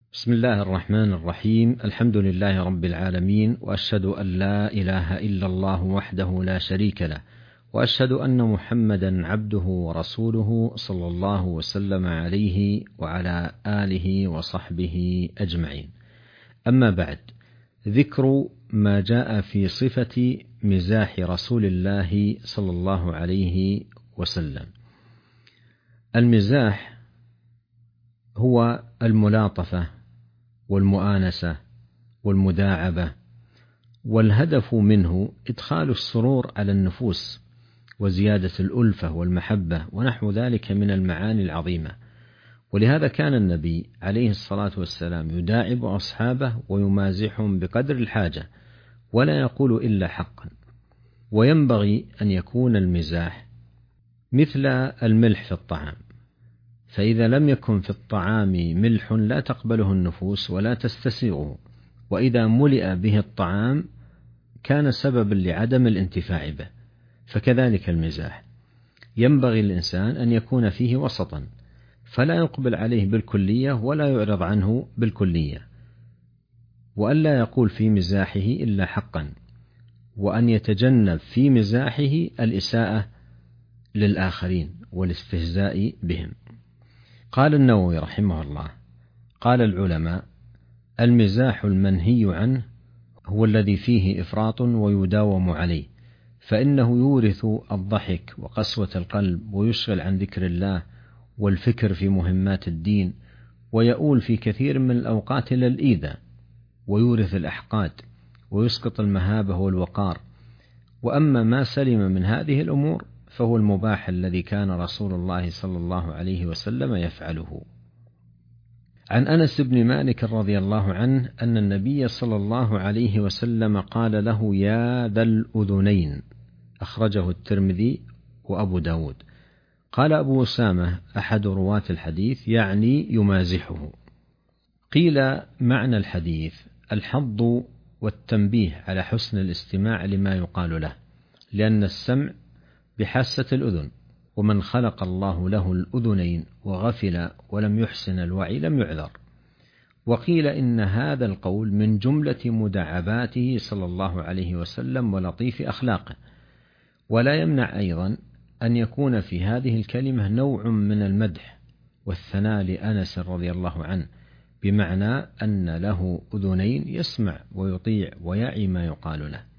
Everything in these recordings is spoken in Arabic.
بسم الله الرحمن الرحيم. الحمد لله رب العالمين، وأشهد أن لا إله إلا الله وحده لا شريك له، وأشهد أن محمدا عبده ورسوله صلى الله وسلم عليه وعلى آله وصحبه أجمعين. أما بعد، ذكر ما جاء في صفة مزاح رسول الله صلى الله عليه وسلم. المزاح هو الملاطفة والمؤانسة والمداعبة، والهدف منه إدخال السرور على النفوس وزيادة الألفة والمحبة ونحو ذلك من المعاني العظيمة. ولهذا كان النبي عليه الصلاة والسلام يداعب أصحابه ويمازحهم بقدر الحاجة، ولا يقول إلا حقا. وينبغي أن يكون المزاح مثل الملح في الطعام، فإذا لم يكن في الطعام ملح لا تقبله النفوس ولا تستسيغه، وإذا ملئ به الطعام كان سببا لعدم الانتفاع به. فكذلك المزاح ينبغي الإنسان أن يكون فيه وسطا، فلا يقبل عليه بالكلية ولا يعرض عنه بالكلية، وألا يقول في مزاحه إلا حقا، وأن يتجنب في مزاحه الإساءة للآخرين والاستهزاء بهم. قال النووي رحمه الله: قال العلماء: المزاح المنهي عنه هو الذي فيه إفراط ويداوم عليه، فإنه يورث الضحك وقسوة القلب، ويشغل عن ذكر الله والفكر في مهمات الدين، ويؤول في كثير من الأوقات إلى الإيذاء، ويورث الأحقاد، ويسقط المهابة والوقار. وأما ما سلم من هذه الأمور فهو المباح الذي كان رسول الله صلى الله عليه وسلم يفعله. عن أنس بن مالك رضي الله عنه أن النبي صلى الله عليه وسلم قال له: يا ذا الأذنين، أخرجه الترمذي وأبو داود. قال أبو أسامة أحد رواة الحديث: يعني يمازحه. قيل معنى الحديث الحض والتنبيه على حسن الاستماع لما يقال له، لأن السمع بحاسة الأذن، ومن خلق الله له الأذنين وغفل ولم يحسن الوعي لم يعذر. وقيل إن هذا القول من جملة مداعباته صلى الله عليه وسلم ولطيف أخلاقه. ولا يمنع أيضا أن يكون في هذه الكلمة نوع من المدح والثناء لأنس رضي الله عنه، بمعنى أن له أذنين يسمع ويطيع ويعي ما يقال له.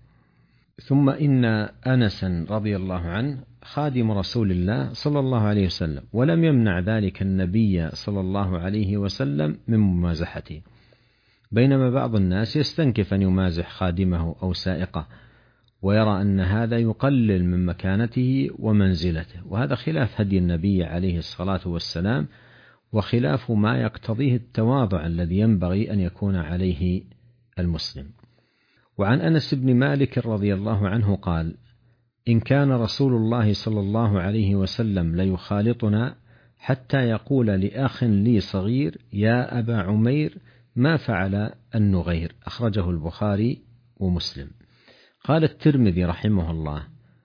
ثم إن أنسا رضي الله عنه خادم رسول الله صلى الله عليه وسلم، ولم يمنع ذلك النبي صلى الله عليه وسلم من ممازحته، بينما بعض الناس يستنكف أن يمازح خادمه أو سائقه، ويرى أن هذا يقلل من مكانته ومنزلته، وهذا خلاف هدي النبي عليه الصلاة والسلام، وخلاف ما يقتضيه التواضع الذي ينبغي أن يكون عليه المسلم. وعن أنس بن مالك رضي الله عنه قال: إن كان رسول الله صلى الله عليه وسلم ليخالطنا حتى يقول لأخ لي صغير: يا أبا عمير، ما فعل النغير. أخرجه البخاري ومسلم. قال الترمذي رحمه الله: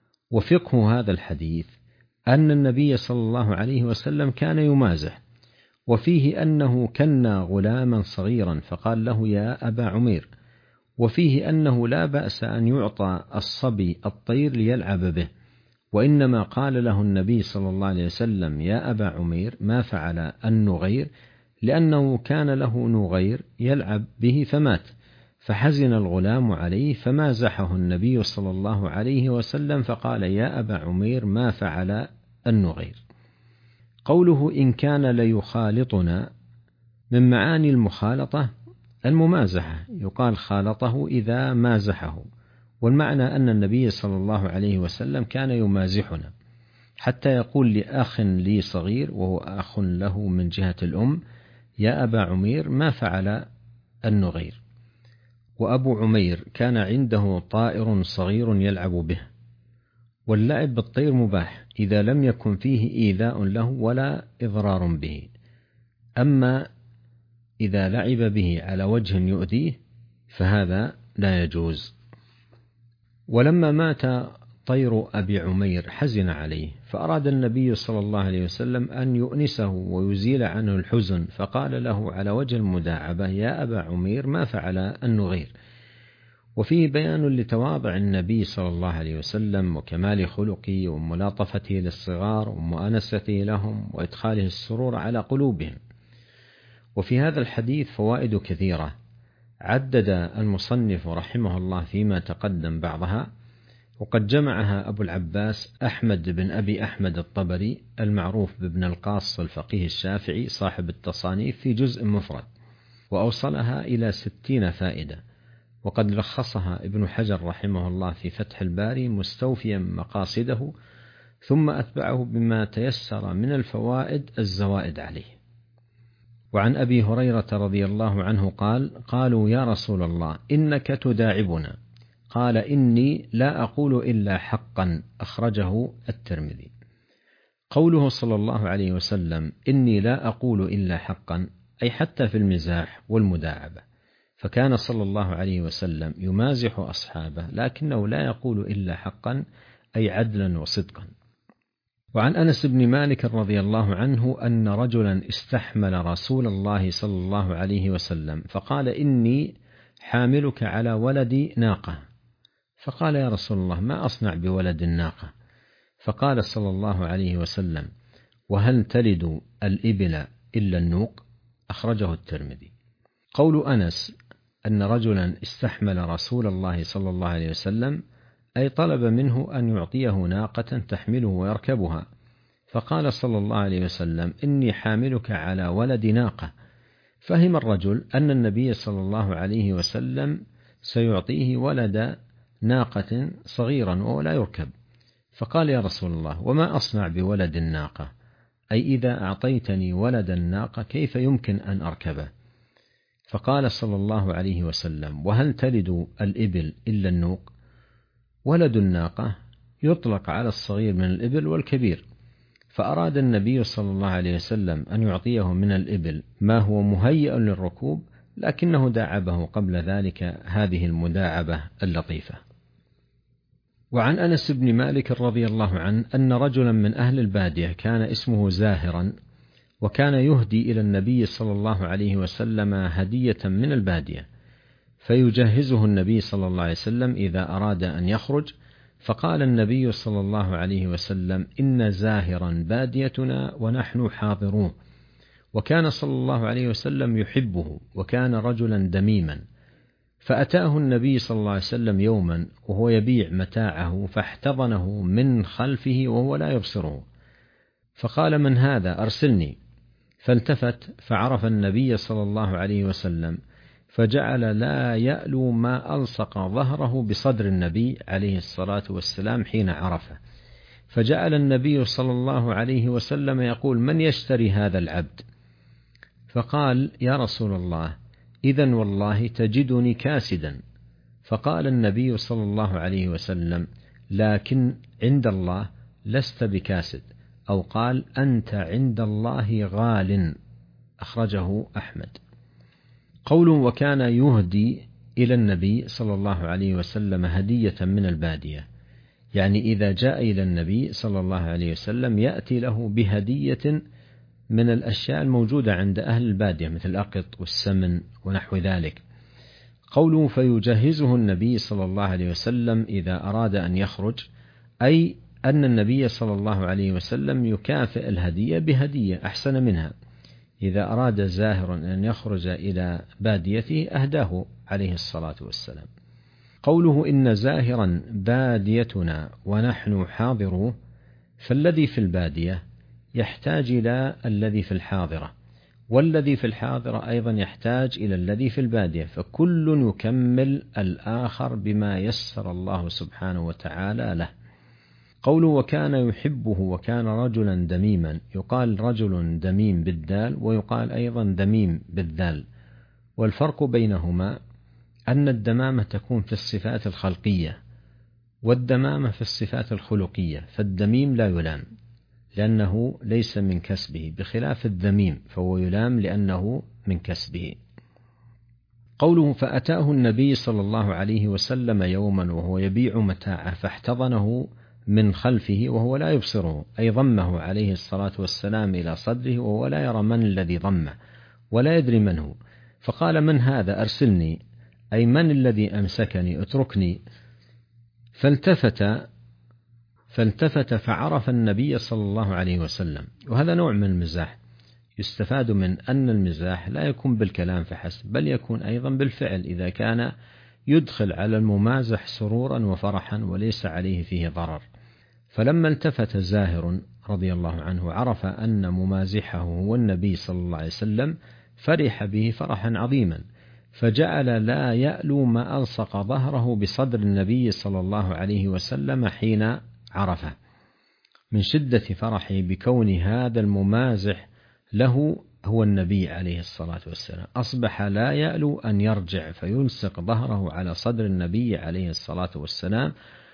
وفقه هذا الحديث أن النبي صلى الله عليه وسلم كان يمازح، وفيه أنه كنا غلاما صغيرا فقال له: يا أبا عمير، وفيه أنه لا بأس أن يعطى الصبي الطير ليلعب به، وإنما قال له النبي صلى الله عليه وسلم: يا أبا عمير، ما فعل النغير، لأنه كان له نغير يلعب به فمات، فحزن الغلام عليه فمازحه النبي صلى الله عليه وسلم فقال: يا أبا عمير، ما فعل النغير. قوله إن كان ليخالطنا من معاني المخالطة الممازحة، يقال خالطه إذا مازحه، والمعنى أن النبي صلى الله عليه وسلم كان يمازحنا حتى يقول لأخ لي صغير وهو أخ له من جهة الأم: يا أبا عمير، ما فعل النغير. وأبو عمير كان عنده طائر صغير يلعب به، واللعب بالطير مباح إذا لم يكن فيه إيذاء له ولا إضرار به، أما إذا لعب به على وجه يؤذيه فهذا لا يجوز. ولما مات طير أبي عمير حزن عليه، فأراد النبي صلى الله عليه وسلم أن يؤنسه ويزيل عنه الحزن، فقال له على وجه المداعبة: يا أبا عمير ما فعل النغير. وفيه بيان لتواضع النبي صلى الله عليه وسلم وكمال خلقه وملاطفته للصغار ومؤانسته لهم وإدخاله السرور على قلوبهم. وفي هذا الحديث فوائد كثيرة عدد المصنف رحمه الله فيما تقدم بعضها، وقد جمعها أبو العباس أحمد بن أبي أحمد الطبري المعروف بابن القاص الفقيه الشافعي صاحب التصانيف في جزء مفرد، وأوصلها إلى 60 فائدة، وقد لخصها ابن حجر رحمه الله في فتح الباري مستوفيا مقاصده، ثم أتبعه بما تيسر من الفوائد الزوائد عليه. وعن أبي هريرة رضي الله عنه قال: قالوا يا رسول الله إنك تداعبنا، قال: إني لا أقول إلا حقا، أخرجه الترمذي. قوله صلى الله عليه وسلم إني لا أقول إلا حقا، أي حتى في المزاح والمداعبة، فكان صلى الله عليه وسلم يمازح أصحابه لكنه لا يقول إلا حقا، أي عدلا وصدقا. وعن أنس بن مالك رضي الله عنه أن رجلا استحمل رسول الله صلى الله عليه وسلم فقال: إني حاملك على ولد ناقة. فقال: يا رسول الله ما أصنع بولد الناقة؟ فقال صلى الله عليه وسلم: وهل تلد الإبل إلا النوق؟ أخرجه الترمذي. قول أنس أن رجلا استحمل رسول الله صلى الله عليه وسلم أي طلب منه أن يعطيه ناقة تحمله ويركبها، فقال صلى الله عليه وسلم: إني حاملك على ولد ناقة. فهم الرجل أن النبي صلى الله عليه وسلم سيعطيه ولد ناقة صغيرا وهو لا يركب، فقال: يا رسول الله وما أصنع بولد الناقة؟ أي إذا أعطيتني ولد الناقة كيف يمكن أن أركبه؟ فقال صلى الله عليه وسلم: وهل تلد الإبل إلا النوق؟ ولد الناقة يطلق على الصغير من الإبل والكبير، فأراد النبي صلى الله عليه وسلم أن يعطيه من الإبل ما هو مهيئ للركوب، لكنه داعبه قبل ذلك هذه المداعبة اللطيفة. وعن أنس بن مالك رضي الله عنه أن رجلا من أهل البادية كان اسمه زاهرا، وكان يهدي إلى النبي صلى الله عليه وسلم هدية من البادية، فيجهزه النبي صلى الله عليه وسلم إذا أراد أن يخرج. فقال النبي صلى الله عليه وسلم: إن زاهرا باديتنا ونحن حاضرون. وكان صلى الله عليه وسلم يحبه، وكان رجلا دميما. فأتاه النبي صلى الله عليه وسلم يوما وهو يبيع متاعه، فاحتضنه من خلفه وهو لا يبصره، فقال: من هذا؟ أرسلني. فالتفت فعرف النبي صلى الله عليه وسلم، فجعل لا يألو ما ألصق ظهره بصدر النبي عليه الصلاة والسلام حين عرفه، فجعل النبي صلى الله عليه وسلم يقول: من يشتري هذا العبد؟ فقال: يا رسول الله إذن والله تجدني كاسدا. فقال النبي صلى الله عليه وسلم: لكن عند الله لست بكاسد، أو قال: أنت عند الله غال. أخرجه أحمد. قوله وكان يهدي إلى النبي صلى الله عليه وسلم هدية من البادية، يعني إذا جاء إلى النبي صلى الله عليه وسلم يأتي له بهدية من الأشياء الموجودة عند أهل البادية مثل الأقط والسمن ونحو ذلك. قوله فيجهزه النبي صلى الله عليه وسلم إذا أراد أن يخرج، أي أن النبي صلى الله عليه وسلم يكافئ الهدية بهدية أحسن منها. إذا أراد زاهر أن يخرج إلى باديته أهداه عليه الصلاة والسلام. قوله إن زاهرا باديتنا ونحن حاضروه، فالذي في البادية يحتاج إلى الذي في الحاضرة، والذي في الحاضرة أيضا يحتاج إلى الذي في البادية، فكل يكمل الآخر بما يسر الله سبحانه وتعالى له. قوله وكان يحبه وكان رجلا دميما، يقال رجل دميم بالدال ويقال أيضا دميم بالذال، والفرق بينهما أن الدمامة تكون في الصفات الخلقية والدمامة في الصفات الخلقية، فالدميم لا يلام لأنه ليس من كسبه، بخلاف الذميم فهو يلام لأنه من كسبه. قوله فأتاه النبي صلى الله عليه وسلم يوما وهو يبيع متاعه فاحتضنه من خلفه وهو لا يبصره، أي ضمه عليه الصلاة والسلام إلى صدره وهو لا يرى من الذي ضمه ولا يدري من هو، فقال من هذا أرسلني، أي من الذي أمسكني اتركني. فالتفت فعرف النبي صلى الله عليه وسلم. وهذا نوع من المزاح، يستفاد من أن المزاح لا يكون بالكلام فحسب، بل يكون أيضا بالفعل إذا كان يدخل على الممازح سرورا وفرحا وليس عليه فيه ضرر. فلما التفت زاهر رضي الله عنه عرف أن ممازحه هو النبي صلى الله عليه وسلم، فرح به فرحا عظيما، فجعل لا يألو ما ألصق ظهره بصدر النبي صلى الله عليه وسلم حين عرفه، من شدة فرحه بكون هذا الممازح له هو النبي عليه الصلاة والسلام، أصبح لا يألو أن يرجع فيلصق ظهره على صدر النبي عليه الصلاة والسلام.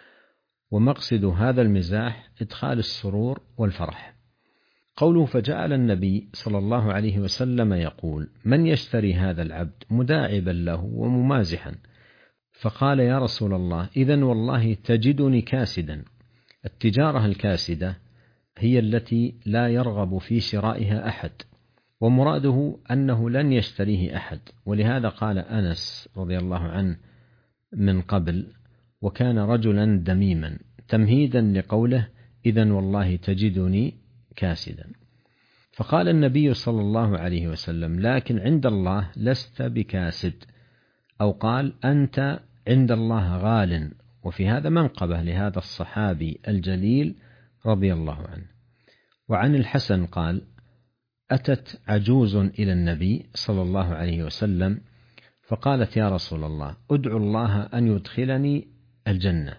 ومقصد هذا المزاح إدخال السرور والفرح. قوله فجعل النبي صلى الله عليه وسلم يقول من يشتري هذا العبد، مداعبا له وممازحا، فقال يا رسول الله إذن والله تجدني كاسدا. التجارة الكاسدة هي التي لا يرغب في شرائها أحد، ومراده أنه لن يشتريه أحد، ولهذا قال أنس رضي الله عنه من قبل وكان رجلا دميما، تمهيدا لقوله إذن والله تجدني كاسدا. فقال النبي صلى الله عليه وسلم لكن عند الله لست بكاسد، أو قال أنت عند الله غال. وفي هذا منقبة لهذا الصحابي الجليل رضي الله عنه. وعن الحسن قال أتت عجوز إلى النبي صلى الله عليه وسلم فقالت يا رسول الله أدعو الله أن يدخلني الجنة،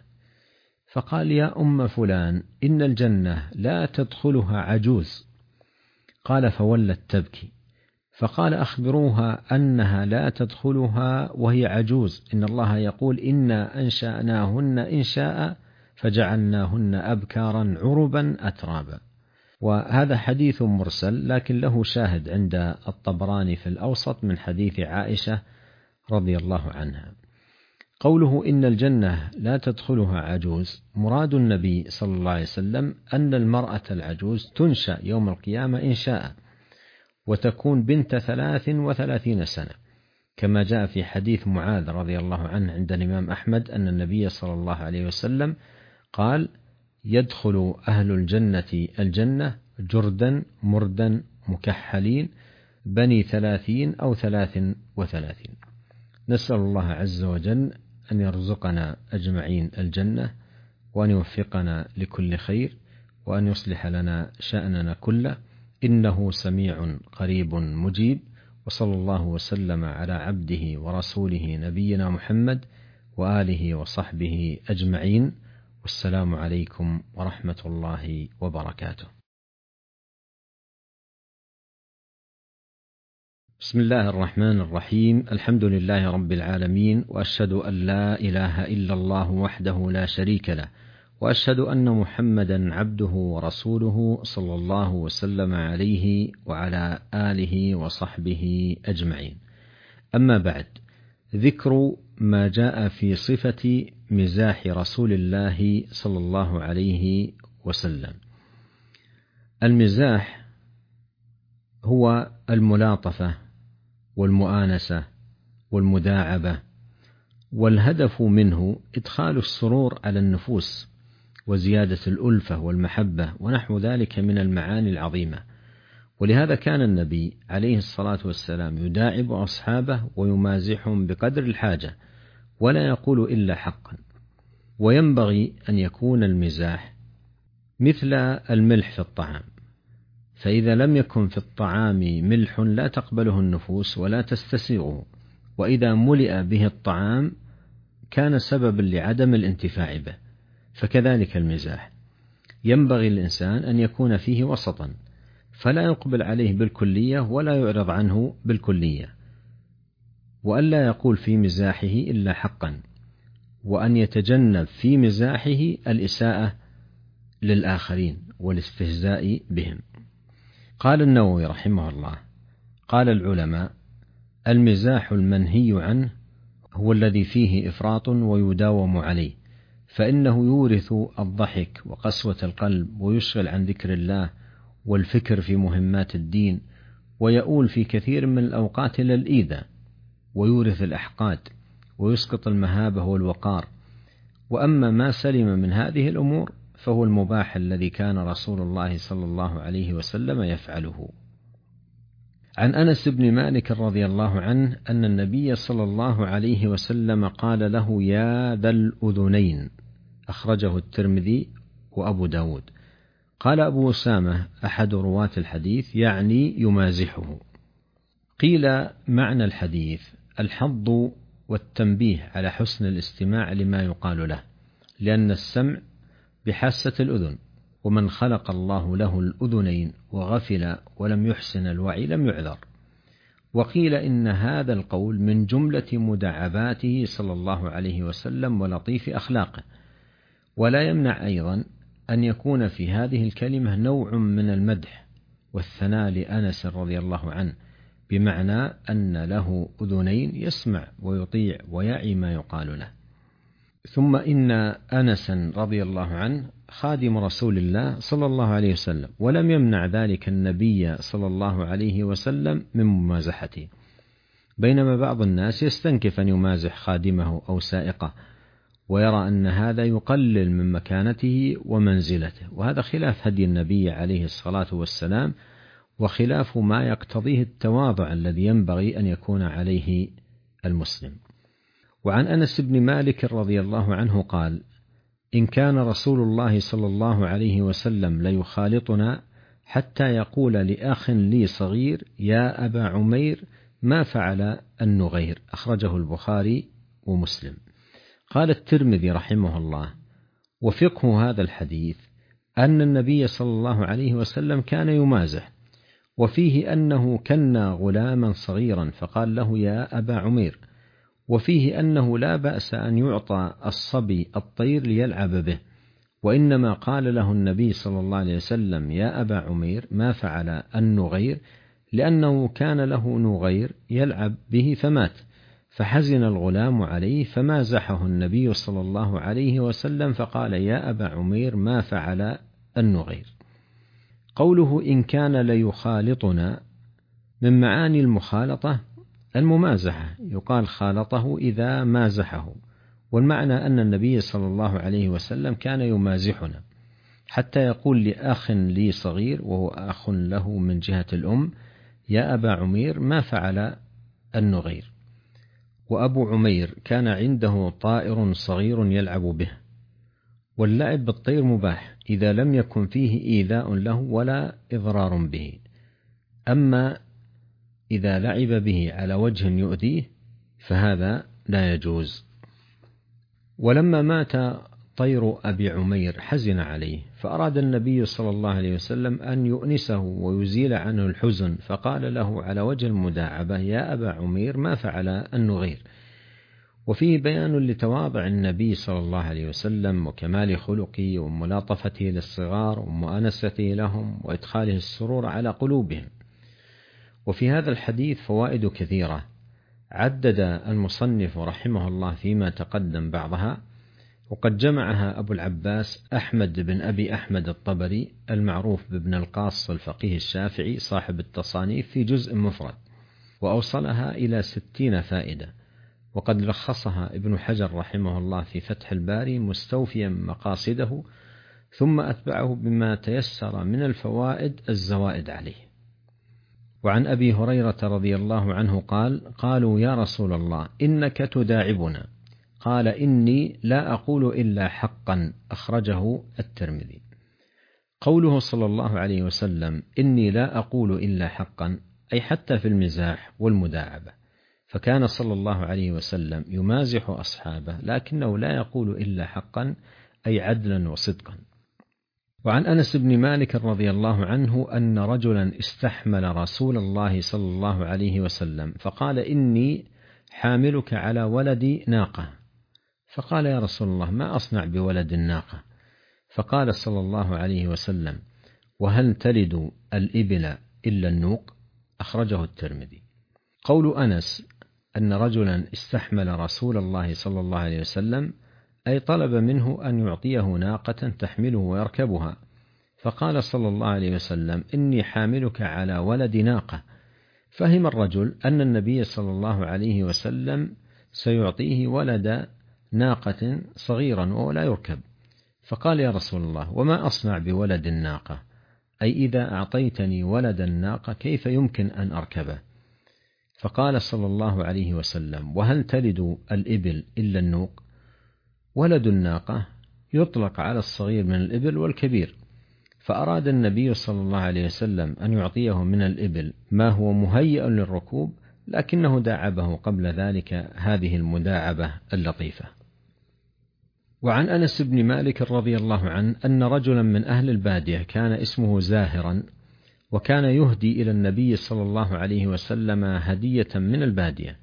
فقال يا أم فلان إن الجنة لا تدخلها عجوز. قال فولت تبكي، فقال أخبروها أنها لا تدخلها وهي عجوز، إن الله يقول إنا أنشأناهن إنشاء فجعلناهن أبكارا عربا أترابا. وهذا حديث مرسل لكن له شاهد عند الطبراني في الأوسط من حديث عائشة رضي الله عنها. قوله إن الجنة لا تدخلها عجوز، مراد النبي صلى الله عليه وسلم أن المرأة العجوز تنشأ يوم القيامة إن شاء، وتكون بنت 33 سنة، كما جاء في حديث معاذ رضي الله عنه عند الإمام أحمد أن النبي صلى الله عليه وسلم قال يدخل أهل الجنة الجنة جردا مردا مكحلين بني 30 أو 33. نسأل الله عز وجل أن يرزقنا أجمعين الجنة، وأن يوفقنا لكل خير، وأن يصلح لنا شأننا كله، إنه سميع قريب مجيب. وصلى الله وسلم على عبده ورسوله نبينا محمد وآله وصحبه أجمعين، والسلام عليكم ورحمة الله وبركاته. بسم الله الرحمن الرحيم، الحمد لله رب العالمين، وأشهد أن لا إله إلا الله وحده لا شريك له، وأشهد أن محمدا عبده ورسوله صلى الله وسلم عليه وعلى آله وصحبه أجمعين. أما بعد، ذكر ما جاء في صفة مزاح رسول الله صلى الله عليه وسلم. المزاح هو الملاطفة والمؤانسة والمداعبة، والهدف منه إدخال السرور على النفوس وزيادة الألفة والمحبة ونحو ذلك من المعاني العظيمة. ولهذا كان النبي عليه الصلاة والسلام يداعب أصحابه ويمازحهم بقدر الحاجة ولا يقول إلا حقا. وينبغي أن يكون المزاح مثل الملح في الطعام، فإذا لم يكن في الطعام ملح لا تقبله النفوس ولا تستسيغه، وإذا ملئ به الطعام كان سببا لعدم الانتفاع به. فكذلك المزاح ينبغي الإنسان أن يكون فيه وسطا، فلا يقبل عليه بالكلية ولا يعرض عنه بالكلية، وألا يقول في مزاحه إلا حقا، وأن يتجنب في مزاحه الإساءة للآخرين والاستهزاء بهم. قال النووي رحمه الله: قال العلماء: المزاح المنهي عنه هو الذي فيه إفراط ويداوم عليه، فإنه يورث الضحك وقسوة القلب، ويشغل عن ذكر الله والفكر في مهمات الدين، ويؤول في كثير من الأوقات إلى الإيذاء، ويورث الأحقاد، ويسقط المهابة والوقار. وأما ما سلم من هذه الأمور فهو المباح الذي كان رسول الله صلى الله عليه وسلم يفعله. عن أنس بن مالك رضي الله عنه أن النبي صلى الله عليه وسلم قال له: يا ذا الأذنين، أخرجه الترمذي وأبو داود. قال أبو أسامة أحد رواة الحديث: يعني يمازحه. قيل معنى الحديث الحض والتنبيه على حسن الاستماع لما يقال له، لأن السمع بحاسة الأذن، ومن خلق الله له الأذنين وغفل ولم يحسن الوعي لم يعذر. وقيل إن هذا القول من جملة مداعباته صلى الله عليه وسلم ولطيف أخلاقه، ولا يمنع أيضا أن يكون في هذه الكلمة نوع من المدح والثناء لأنس رضي الله عنه، بمعنى أن له أذنين يسمع ويطيع ويعي ما يقال له. ثم إن أنسا رضي الله عنه خادم رسول الله صلى الله عليه وسلم، ولم يمنع ذلك النبي صلى الله عليه وسلم من ممازحته، بينما بعض الناس يستنكف أن يمازح خادمه أو سائقه، ويرى أن هذا يقلل من مكانته ومنزلته، وهذا خلاف هدي النبي عليه الصلاة والسلام، وخلاف ما يقتضيه التواضع الذي ينبغي أن يكون عليه المسلم. وعن أنس بن مالك رضي الله عنه قال: إن كان رسول الله صلى الله عليه وسلم ليخالطنا حتى يقول لأخ لي صغير: يا أبا عمير، ما فعل النغير، أخرجه البخاري ومسلم. قال الترمذي رحمه الله: وفقه هذا الحديث أن النبي صلى الله عليه وسلم كان يمازح، وفيه أنه كنى غلاما صغيرا فقال له: يا أبا عمير، وفيه أنه لا بأس أن يعطى الصبي الطير ليلعب به، وإنما قال له النبي صلى الله عليه وسلم: يا أبا عمير، ما فعل النغير، لأنه كان له نغير يلعب به فمات، فحزن الغلام عليه فمازحه النبي صلى الله عليه وسلم فقال: يا أبا عمير، ما فعل النغير. قوله إن كان ليخالطنا من معاني المخالطة الممازحة، يقال خالطه إذا مازحه، والمعنى أن النبي صلى الله عليه وسلم كان يمازحنا حتى يقول لأخ لي صغير وهو أخ له من جهة الأم: يا أبا عمير، ما فعل النغير. وأبو عمير كان عنده طائر صغير يلعب به، واللعب بالطير مباح إذا لم يكن فيه إيذاء له ولا إضرار به، أما إذا لعب به على وجه يؤذيه فهذا لا يجوز. ولما مات طير أبي عمير حزن عليه، فأراد النبي صلى الله عليه وسلم أن يؤنسه ويزيل عنه الحزن، فقال له على وجه المداعبة: يا أبا عمير، ما فعل النغير. وفيه بيان لتواضع النبي صلى الله عليه وسلم وكمال خلقه وملاطفته للصغار ومؤانسته لهم وإدخاله السرور على قلوبهم. وفي هذا الحديث فوائد كثيرة عدد المصنف رحمه الله فيما تقدم بعضها، وقد جمعها أبو العباس أحمد بن أبي أحمد الطبري المعروف بابن القاص الفقيه الشافعي صاحب التصانيف في جزء مفرد، وأوصلها إلى 60 فائدة، وقد لخصها ابن حجر رحمه الله في فتح الباري مستوفيا مقاصده، ثم أتبعه بما تيسر من الفوائد الزوائد عليه. وعن أبي هريرة رضي الله عنه قال: قالوا يا رسول الله إنك تداعبنا، قال: إني لا أقول إلا حقا، أخرجه الترمذي. قوله صلى الله عليه وسلم إني لا أقول إلا حقا، أي حتى في المزاح والمداعبة، فكان صلى الله عليه وسلم يمازح أصحابه لكنه لا يقول إلا حقا، أي عدلا وصدقا. وعن أنس بن مالك رضي الله عنه أن رجلا استحمل رسول الله صلى الله عليه وسلم فقال: إني حاملك على ولد ناقة، فقال: يا رسول الله، ما أصنع بولد الناقة؟ فقال صلى الله عليه وسلم: وهل تلد الإبل إلا النوق؟ أخرجه الترمذي. قول أنس أن رجلا استحمل رسول الله صلى الله عليه وسلم، أي طلب منه أن يعطيه ناقة تحمله ويركبها، فقال صلى الله عليه وسلم: إني حاملك على ولد ناقة. فهم الرجل أن النبي صلى الله عليه وسلم سيعطيه ولد ناقة صغيرا وهو لا يركب، فقال: يا رسول الله، وما أصنع بولد الناقة؟ أي إذا أعطيتني ولد الناقة كيف يمكن أن أركبه؟ فقال صلى الله عليه وسلم: وهل تلد الإبل إلا النوق؟ ولد الناقة يطلق على الصغير من الإبل والكبير، فأراد النبي صلى الله عليه وسلم أن يعطيه من الإبل ما هو مهيئ للركوب، لكنه داعبه قبل ذلك هذه المداعبة اللطيفة. وعن أنس بن مالك رضي الله عنه أن رجلا من أهل البادية كان اسمه زاهرا، وكان يهدي إلى النبي صلى الله عليه وسلم هدية من البادية،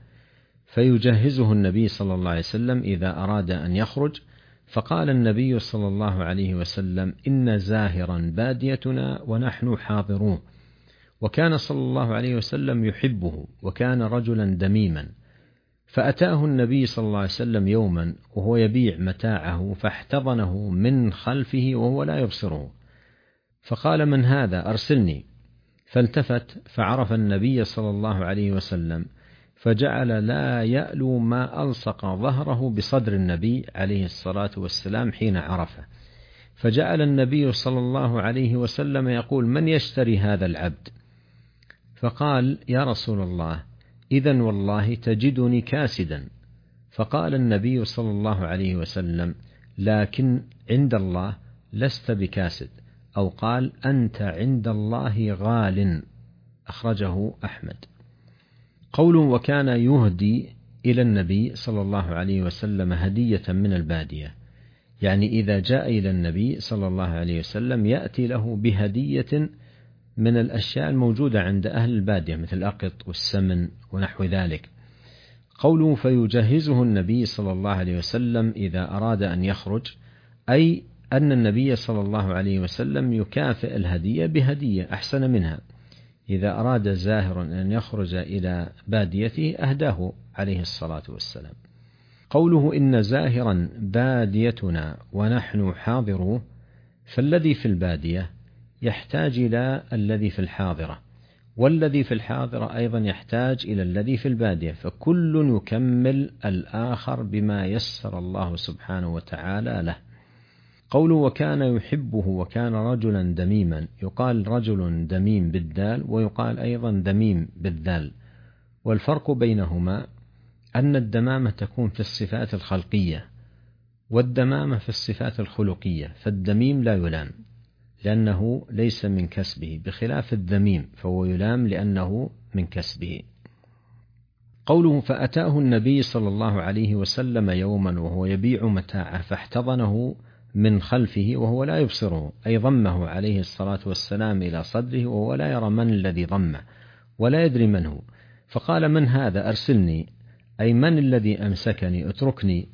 فيجهزه النبي صلى الله عليه وسلم إذا أراد أن يخرج. فقال النبي صلى الله عليه وسلم: إن زاهرا باديتنا ونحن حاضرون. وكان صلى الله عليه وسلم يحبه، وكان رجلا دميما. فأتاه النبي صلى الله عليه وسلم يوما وهو يبيع متاعه، فاحتضنه من خلفه وهو لا يبصره، فقال: من هذا؟ أرسلني. فالتفت فعرف النبي صلى الله عليه وسلم، فجعل لا يألو ما ألصق ظهره بصدر النبي عليه الصلاة والسلام حين عرفه، فجعل النبي صلى الله عليه وسلم يقول: من يشتري هذا العبد؟ فقال: يا رسول الله، إذن والله تجدني كاسدا. فقال النبي صلى الله عليه وسلم: لكن عند الله لست بكاسد، أو قال: أنت عند الله غال. أخرجه أحمد. قوله: وكان يهدي إلى النبي صلى الله عليه وسلم هدية من البادية، يعني إذا جاء إلى النبي صلى الله عليه وسلم يأتي له بهدية من الأشياء الموجودة عند أهل البادية مثل الأقط والسمن ونحو ذلك. قوله: فيجهزه النبي صلى الله عليه وسلم إذا أراد أن يخرج، أي أن النبي صلى الله عليه وسلم يكافئ الهدية بهدية أحسن منها. إذا أراد زاهر أن يخرج إلى باديته أهداه عليه الصلاة والسلام. قوله: إن زاهرا باديتنا ونحن حاضروه، فالذي في البادية يحتاج إلى الذي في الحاضرة، والذي في الحاضرة أيضا يحتاج إلى الذي في البادية، فكل يكمل الآخر بما يسر الله سبحانه وتعالى له. قوله: وكان يحبه وكان رجلا دميما، يقال رجل دميم بالدال، ويقال أيضا دميم بالذال، والفرق بينهما أن الدمامة تكون في الصفات الخلقية، والدمامة في الصفات الخلقية، فالدميم لا يلام لأنه ليس من كسبه، بخلاف الذميم فهو يلام لأنه من كسبه. قوله: فأتاه النبي صلى الله عليه وسلم يوما وهو يبيع متاعه، فاحتضنه من خلفه وهو لا يبصره، أي ضمه عليه الصلاة والسلام إلى صدره وهو لا يرى من الذي ضمه ولا يدري من هو، فقال: من هذا؟ أرسلني، أي من الذي أمسكني؟ اتركني.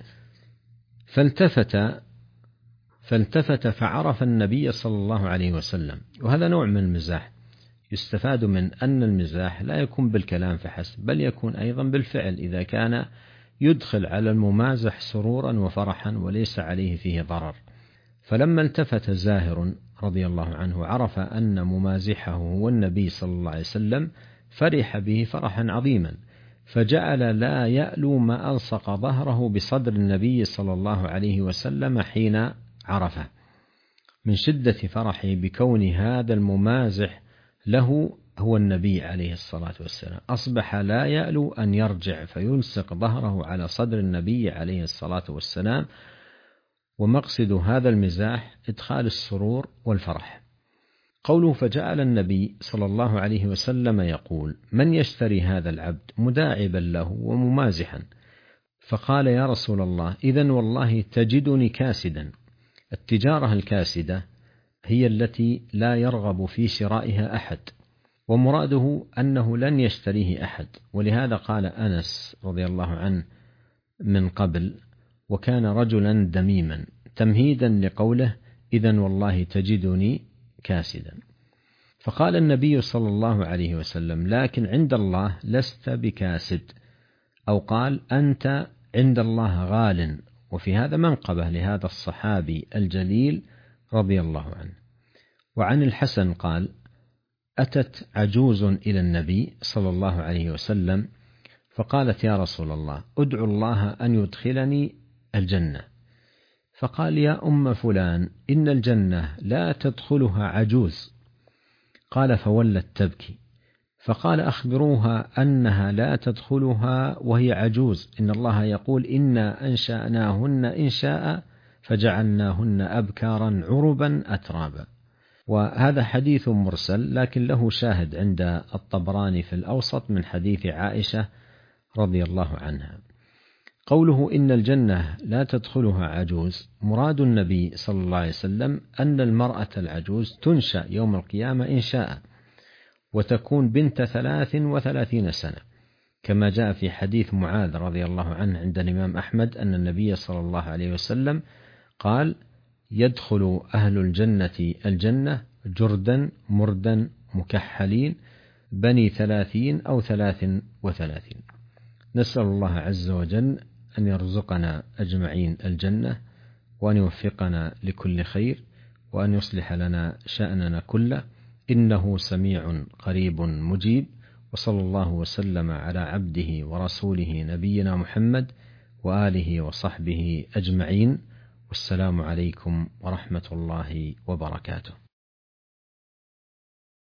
فالتفت فعرف النبي صلى الله عليه وسلم. وهذا نوع من المزاح، يستفاد من أن المزاح لا يكون بالكلام فحسب، بل يكون أيضا بالفعل إذا كان يدخل على الممازح سرورا وفرحا وليس عليه فيه ضرر. فلما التفت زاهر رضي الله عنه عرف أن ممازحه هو النبي صلى الله عليه وسلم، فرح به فرحا عظيما، فجعل لا يألو ما ألصق ظهره بصدر النبي صلى الله عليه وسلم حين عرفه، من شدة فرحه بكون هذا الممازح له هو النبي عليه الصلاة والسلام، أصبح لا يألو أن يرجع فيلصق ظهره على صدر النبي عليه الصلاة والسلام. ومقصد هذا المزاح إدخال السرور والفرح. قوله: فجعل النبي صلى الله عليه وسلم يقول: من يشتري هذا العبد؟ مداعبا له وممازحا. فقال: يا رسول الله، إذن والله تجدني كاسدا. التجارة الكاسدة هي التي لا يرغب في شرائها أحد، ومراده أنه لن يشتريه أحد، ولهذا قال أنس رضي الله عنه من قبل: وكان رجلا دميما، تمهيدا لقوله: إذن والله تجدني كاسدا. فقال النبي صلى الله عليه وسلم: لكن عند الله لست بكاسد، أو قال: أنت عند الله غال. وفي هذا منقبة لهذا الصحابي الجليل رضي الله عنه. وعن الحسن قال: أتت عجوز إلى النبي صلى الله عليه وسلم فقالت: يا رسول الله، أدعو الله أن يدخلني الجنة. فقال: يا أم فلان، إن الجنة لا تدخلها عجوز. قال: فولت تبكي. فقال: أخبروها أنها لا تدخلها وهي عجوز، إن الله يقول: إنا أنشأناهن إنشاء فجعلناهن أبكارا عربا أترابا. وهذا حديث مرسل، لكن له شاهد عند الطبراني في الأوسط من حديث عائشة رضي الله عنها. قوله إن الجنة لا تدخلها عجوز، مراد النبي صلى الله عليه وسلم أن المرأة العجوز تنشأ يوم القيامة إن شاء، وتكون بنت 33 سنة، كما جاء في حديث معاذ رضي الله عنه عند الإمام أحمد أن النبي صلى الله عليه وسلم قال: يدخل أهل الجنة الجنة جردا مردا مكحلين بني 30 أو 33. نسأل الله عز وجل أن يرزقنا أجمعين الجنة، وأن يوفقنا لكل خير، وأن يصلح لنا شأننا كله، إنه سميع قريب مجيب. وصلى الله وسلم على عبده ورسوله نبينا محمد وآله وصحبه أجمعين، والسلام عليكم ورحمة الله وبركاته.